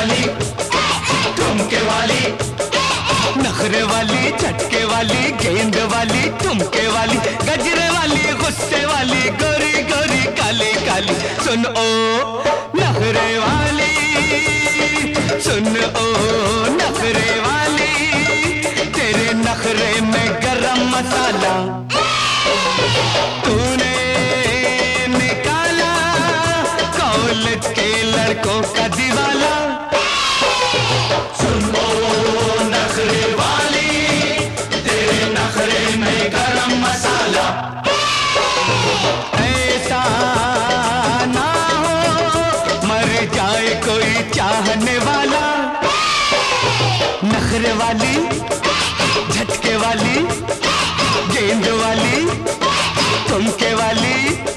वाली, ठुमके वाली, नखरे वाली, झटके वाली, गेंद वाली, ठुमके वाली, गजरे वाली, गुस्से वाली, गोरी गोरी काली काली। सुन ओ नखरे वाली, सुन ओ नखरे वाली, तेरे नखरे में गरम मसाला तूने निकाला कॉलेज के लड़कों का दीवाला। सुन ओ नखरे वाली, तेरे नखरे में गरम मसाला। ऐसा ना हो मर जाए कोई चाहने वाला। नखरे वाली, झटके वाली, गेंद वाली, ठुमके वाली।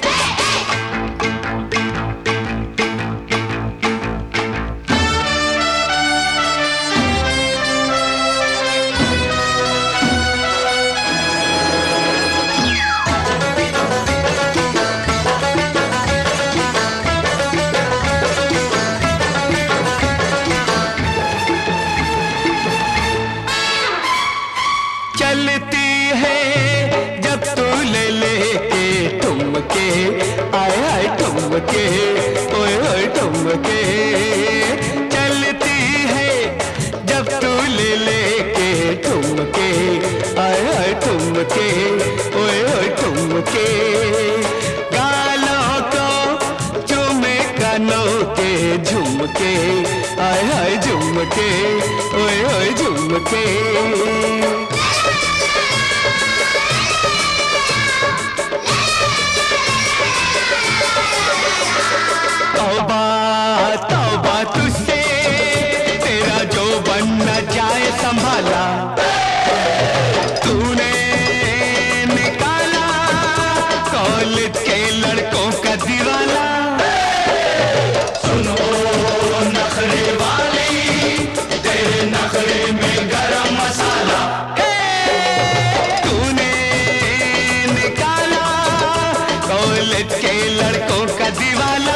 चलती है जब तू ले लेके ठुमके, आए आए ठुमके, ओए ओए ठुमके। चलती है जब तू ले लेके ठुमके, आए आए ठुमके, ओए ओए ठुमके। गालों को चूमे कानों के झुमके, आए आए झुमके, ओए ओए झुमके। तौबा तौबा तुझसे, तेरा जो बन न जाए संभाला। तूने निकाला कॉलेज के लड़कों का दीवाला। सुनो नखरे वाली, तेरे नखरे में गरम मसाला। तूने निकाला कॉलेज के लड़कों का दीवाला।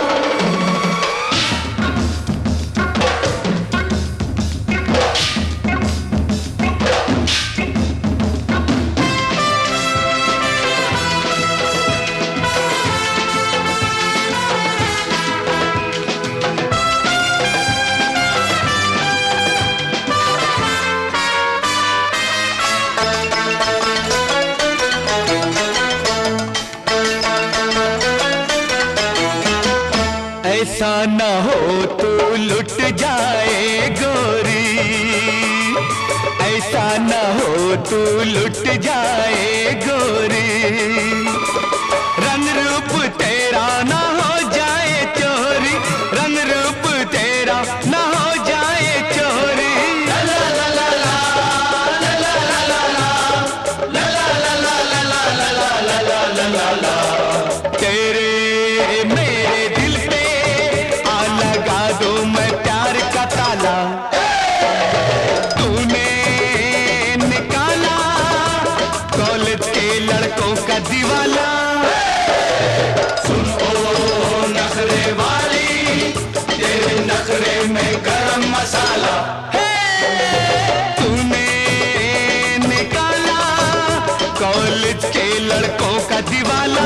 ऐसा न हो तू लुट जाए गोरी, ऐसा न हो तू लुट जाए गोरी। रंग रूप तेरा न हो जाए चोरी, रंग रूप तेरा न हो जाए चोरी। ला ला ला ला ला, ला ला ला ला ला, ला ला ला ला ला ला ला ला ला ला ला। तेरे मेरे दिल पे आ लगा दो मैं प्यार का ताला। तूने निकाला कॉलेज के लड़कों का दीवाला। सुन ओ नखरे वाली, तेरे नखरे में गरम मसाला। तूने निकाला कॉलेज के लड़कों का दीवाला।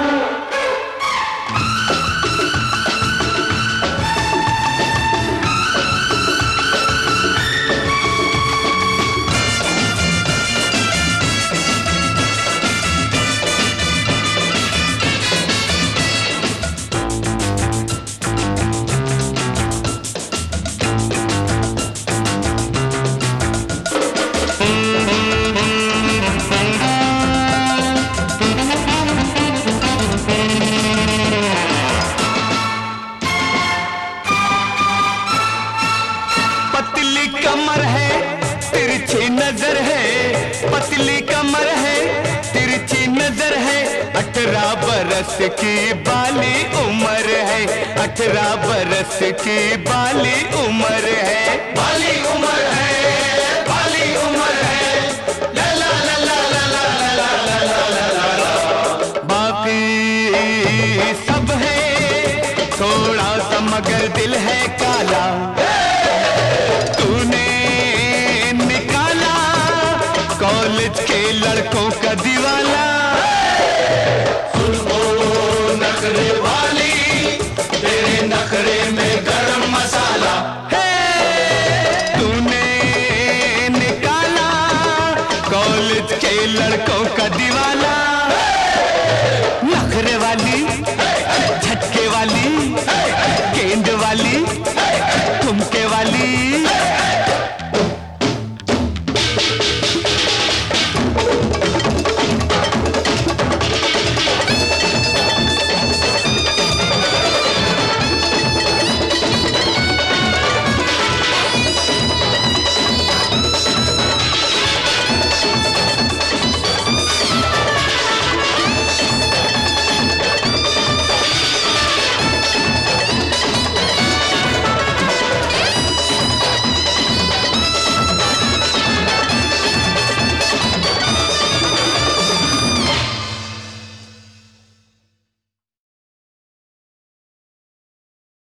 पतली कमर है तिरछी नजर है, पतली कमर है तिरछी नजर है। 18 बरस की बाली उम्र है, 18 बरस की बाली उम्र है। बाली उम्र है, बाली उम्र है। ला ला ला ला ला ला ला ला ला ला ला। बाकी सब है थोड़ा सा मगर दिल है काला। लड़कों का दीवाना।